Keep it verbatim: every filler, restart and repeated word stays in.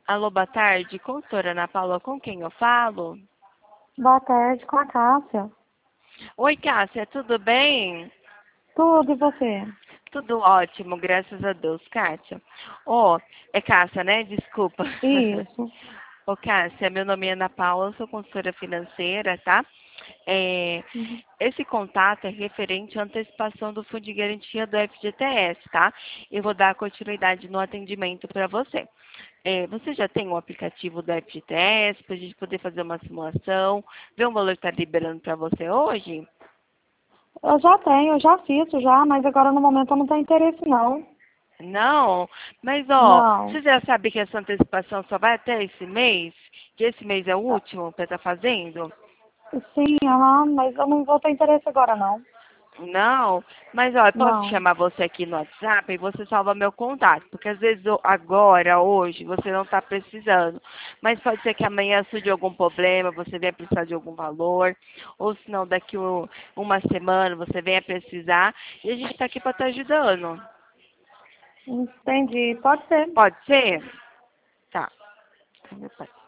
Alô, boa tarde. Consultora Ana Paula, com quem eu falo? Boa tarde, com a Cássia. Oi, Cássia, tudo bem? Tudo, e você? Tudo ótimo, graças a Deus, Cássia. Ó, é Cássia, né? Desculpa. Isso. Ô, Cássia, meu nome é Ana Paula, eu sou consultora financeira, tá? É, Uhum. esse contato é referente à antecipação do Fundo de Garantia do F G T S, tá? Eu vou dar continuidade no atendimento para você. É, você já tem o aplicativo do F G T S para a gente poder fazer uma simulação, ver o valor que está liberando para você hoje? Eu já tenho, eu já fiz já, mas agora no momento eu não tenho interesse não. Não, mas ó, Não. você já sabe que essa antecipação só vai até esse mês? Que esse mês é o Ah, último para estar fazendo? sim, aham, mas eu não vou ter interesse agora não. Não, mas ó, eu posso Não. chamar você aqui no WhatsApp e você salva meu contato, porque às vezes eu- agora, hoje, você não está precisando, mas pode ser que amanhã surja algum problema, você venha precisar de algum valor, ou se não, daqui um- uma semana você venha precisar, e a gente está aqui para estar ajudando. Entendi, pode ser. Pode ser? Tá. Meu pai.